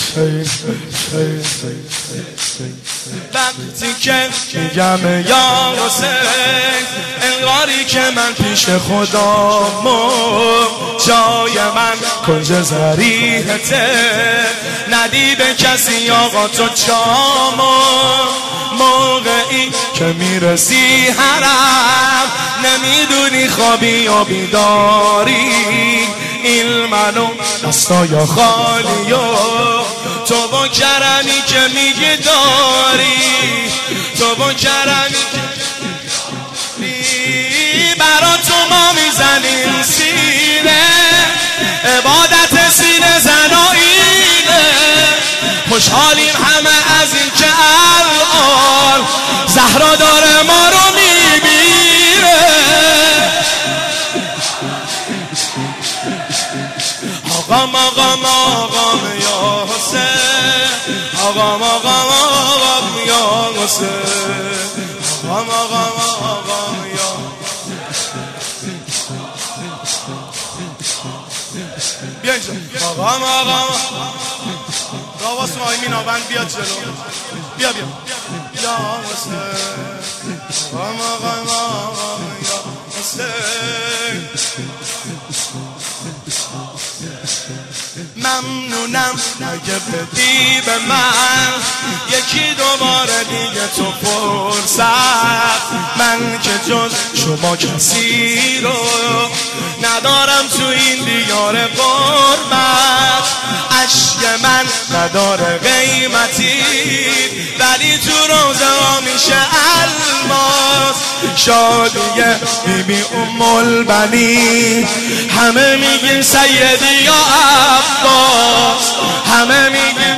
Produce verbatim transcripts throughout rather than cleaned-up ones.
وقتی که میگم یا حسین انگاری که من پیش خدا مم جای من کنج ضریحته ندیده کسی آقا تو چامم موقعی که میرسی حرم نمیدونی خوابی یا بیداری این منو دستا یا خالی و تو با کرمی که میگی داری تو با کرمی که برا تو ما میزنیم سینه عبادت سینه زنایینه خوشحالیم همه از این که الان زهرا داره ما رو میبینه آقام آقام آقام یا حسین آقام آقام آقام یا حسین آقام آقام آقام یا بیا اینجا آقام آقام راواس مایمین آوند بیاد جلو بیا بیا یا حسین آقام آقام آقام یا حسین ممنونم اگه بدی به من یکی دوباره دیگه تو فرصت من که جز شما کسی رو ندارم تو این دیار غربت عشق من نداره قیمتی ولی تو روزه ها میشه الماس شادیه بی بی ام البنین همه میگین سیدی یا عباس همه میگین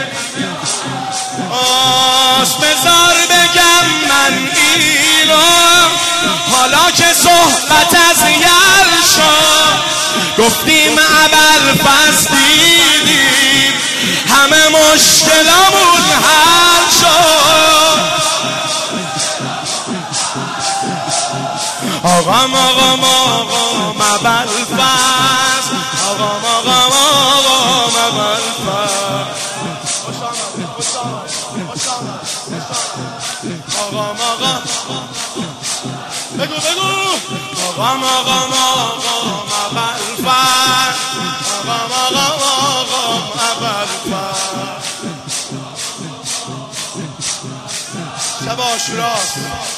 آس بذار بگم من اینو حالا که صحبت از یلشا گفتیم ابوالفضل دیدیم همه مشکلامون حل شد آقام آقام آقام ابوالفضل آقام آقام آقام ابوالفضل آقام آقام بگو بگو آقام آقام آقام ابوالفضل آقام آقام آقام ابوالفضل شب عاشوراست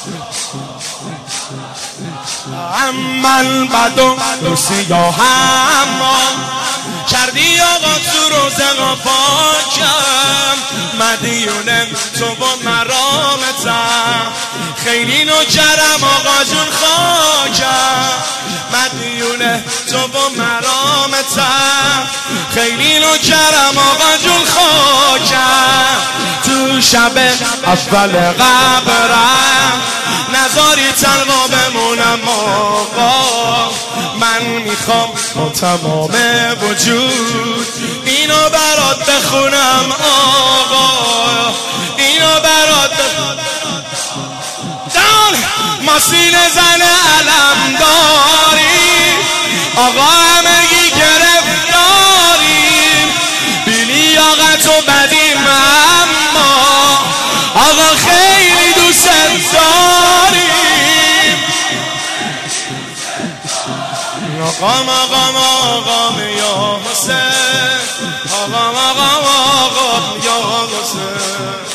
من بدم تو سیاهم کردی آقا تو روزه پاکم مدیونم تو با مرامتم خیلی نوکرم آقا جون خاکم مدیونه تو با مرامتم خیلی نوکرم آقا جون خاکم تو شب اول قبرم نذاری تنها بمونم آقا من میخوام با تمام وجود اینو برات بخونم آقا اینو برات بخونم ما سینه زن علم داریم آقا همگی گرفتاریم بینی آقا تو بدیم اما آقا خیلی دوست داریم آقام آقام آقام یا حسین آقام آقام آقام یا حسین